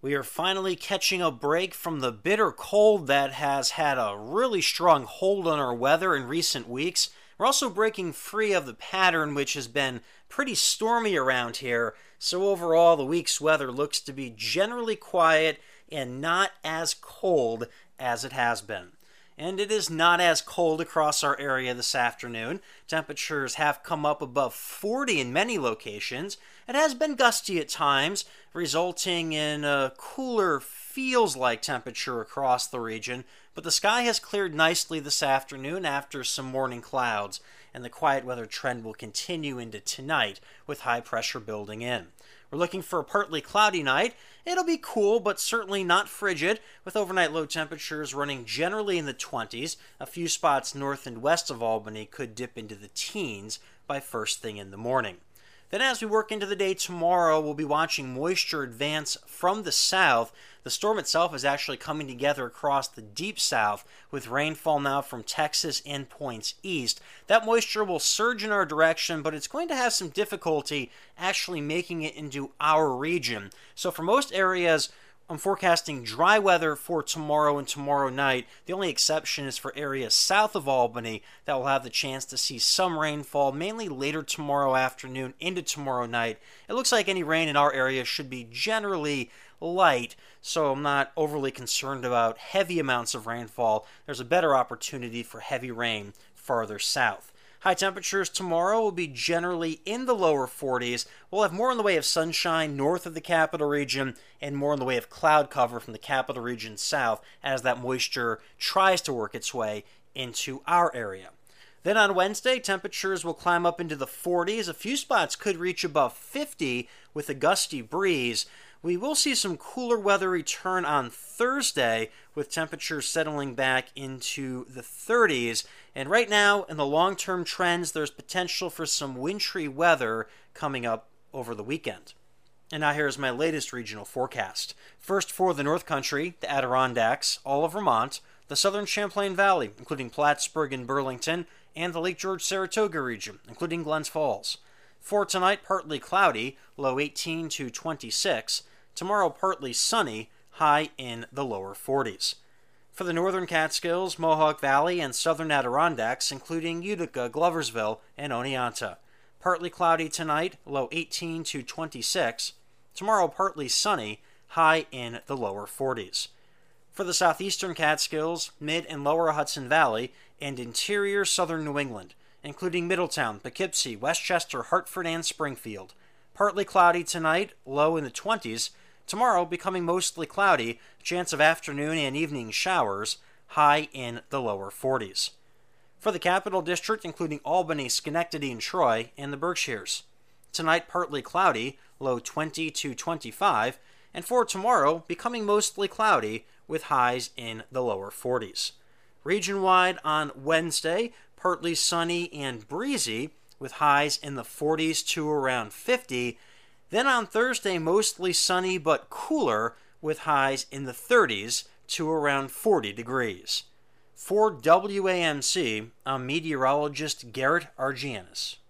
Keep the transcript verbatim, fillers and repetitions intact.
We are finally catching a break from the bitter cold that has had a really strong hold on our weather in recent weeks. We're also breaking free of the pattern, which has been pretty stormy around here. So overall, the week's weather looks to be generally quiet and not as cold as it has been. And it is not as cold across our area this afternoon. Temperatures have come up above forty in many locations. It has been gusty at times, resulting in a cooler feels-like temperature across the region, but the sky has cleared nicely this afternoon after some morning clouds, and the quiet weather trend will continue into tonight with high pressure building in. We're looking for a partly cloudy night. It'll be cool, but certainly not frigid, with overnight low temperatures running generally in the twenties. A few spots north and west of Albany could dip into the teens by first thing in the morning. Then as we work into the day tomorrow, we'll be watching moisture advance from the south. The storm itself is actually coming together across the deep south, with rainfall now from Texas and points east. That moisture will surge in our direction, but it's going to have some difficulty actually making it into our region. So for most areas, I'm forecasting dry weather for tomorrow and tomorrow night. The only exception is for areas south of Albany that will have the chance to see some rainfall, mainly later tomorrow afternoon into tomorrow night. It looks like any rain in our area should be generally light, so I'm not overly concerned about heavy amounts of rainfall. There's a better opportunity for heavy rain farther south. High temperatures tomorrow will be generally in the lower forties. We'll have more in the way of sunshine north of the capital region and more in the way of cloud cover from the capital region south as that moisture tries to work its way into our area. Then on Wednesday, temperatures will climb up into the forties. A few spots could reach above fifty with a gusty breeze. We will see some cooler weather return on Thursday, with temperatures settling back into the thirties. And right now, in the long-term trends, there's potential for some wintry weather coming up over the weekend. And now here's my latest regional forecast. First for the North Country, the Adirondacks, all of Vermont, the southern Champlain Valley, including Plattsburgh and Burlington, and the Lake George-Saratoga region, including Glens Falls. For tonight, partly cloudy, low eighteen to twenty-six. Tomorrow, partly sunny, high in the lower forties. For the northern Catskills, Mohawk Valley, and southern Adirondacks, including Utica, Gloversville, and Oneonta. Partly cloudy tonight, low eighteen to twenty-six. Tomorrow, partly sunny, high in the lower forties. For the southeastern Catskills, mid and lower Hudson Valley, and interior southern New England, including Middletown, Poughkeepsie, Westchester, Hartford, and Springfield. Partly cloudy tonight, low in the twenties. Tomorrow, becoming mostly cloudy, chance of afternoon and evening showers, high in the lower forties. For the Capital District, including Albany, Schenectady, and Troy, and the Berkshires. Tonight, partly cloudy, low twenty to twenty-five, and for tomorrow, becoming mostly cloudy, with highs in the lower forties. Region-wide on Wednesday, partly sunny and breezy, with highs in the forties to around fifty. Then on Thursday, mostly sunny but cooler, with highs in the thirties to around forty degrees. For W A M C, I'm meteorologist Garrett Argianis.